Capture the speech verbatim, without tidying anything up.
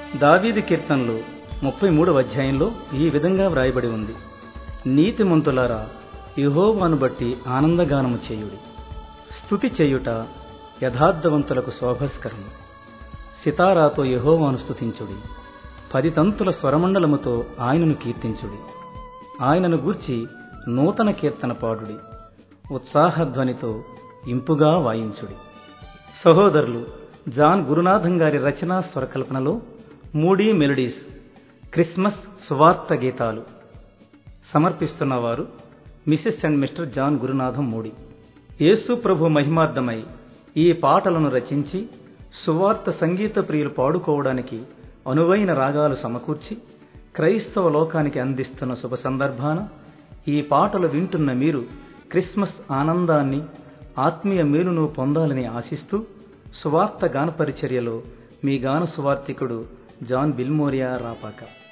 దావీదు కీర్తనలు ముప్పై మూడవ అధ్యాయంలో ఈ విధంగా వ్రాయబడి ఉంది. నీతిమంతులారా, యెహోవాను బట్టి ఆనందగానము చేయుడి. స్తుతి చేయుట యథార్థవంతులకు శోభస్కరము. సితారాతో యెహోవాను స్తుతించుడి. పది తంతుల స్వరమండలముతో ఆయనను కీర్తించుడి. ఆయనను గూర్చి నూతన కీర్తన పాడుడి. ఉత్సాహధ్వనితో ఇంపుగా వాయించుడి. సహోదరులు, జాన్ గురునాథం గారి రచనా స్వరకల్పనలో మూడీ మెలోడీస్ క్రిస్మస్ సువార్త గీతాలు సమర్పిస్తున్నవారు Mrs and Mr John Gurunatham Moodi. Yesu ప్రభు మహిమార్థమై ఈ పాటలను రచించి సువార్త సంగీత ప్రియులు పాడుకోవడానికి అనువైన రాగాలు సమకూర్చి క్రైస్తవ లోకానికి అందిస్తున్న శుభ సందర్భాన ఈ పాటలు వింటున్న మీరు క్రిస్మస్ ఆనందాన్ని, ఆత్మీయ మేలును పొందాలని ఆశిస్తూ సువార్త గాన పరిచర్యలో మీ గాన సువార్తికుడు జాన్ బిల్మోరియా రాపాక.